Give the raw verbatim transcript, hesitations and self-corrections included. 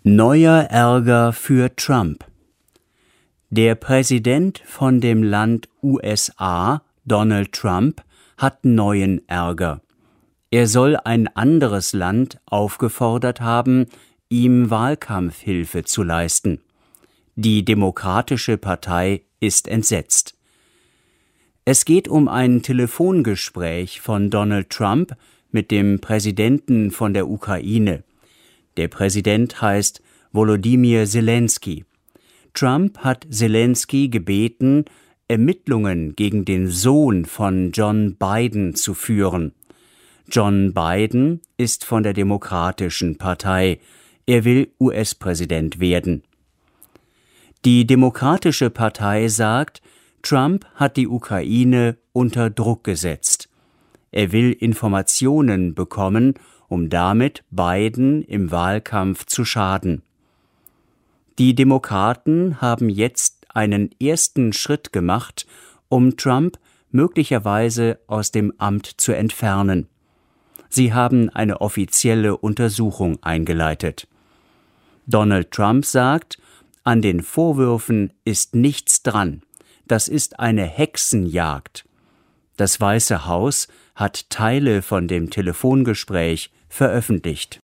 Neuer Ärger für Trump. Der Präsident von dem Land U S A, Donald Trump, hat neuen Ärger. Er soll ein anderes Land aufgefordert haben, ihm Wahlkampfhilfe zu leisten. Die Demokratische Partei ist entsetzt. Es geht um ein Telefongespräch von Donald Trump mit dem Präsidenten von der Ukraine. Der Präsident heißt Volodymyr Zelensky. Trump hat Zelensky gebeten, Ermittlungen gegen den Sohn von John Biden zu führen. John Biden ist von der Demokratischen Partei. Er will U S-Präsident werden. Die Demokratische Partei sagt, Trump hat die Ukraine unter Druck gesetzt. Er will Informationen bekommen, um damit Biden im Wahlkampf zu schaden. Die Demokraten haben jetzt einen ersten Schritt gemacht, um Trump möglicherweise aus dem Amt zu entfernen. Sie haben eine offizielle Untersuchung eingeleitet. Donald Trump sagt, an den Vorwürfen ist nichts dran. Das ist eine Hexenjagd. Das Weiße Haus hat Teile von dem Telefongespräch veröffentlicht.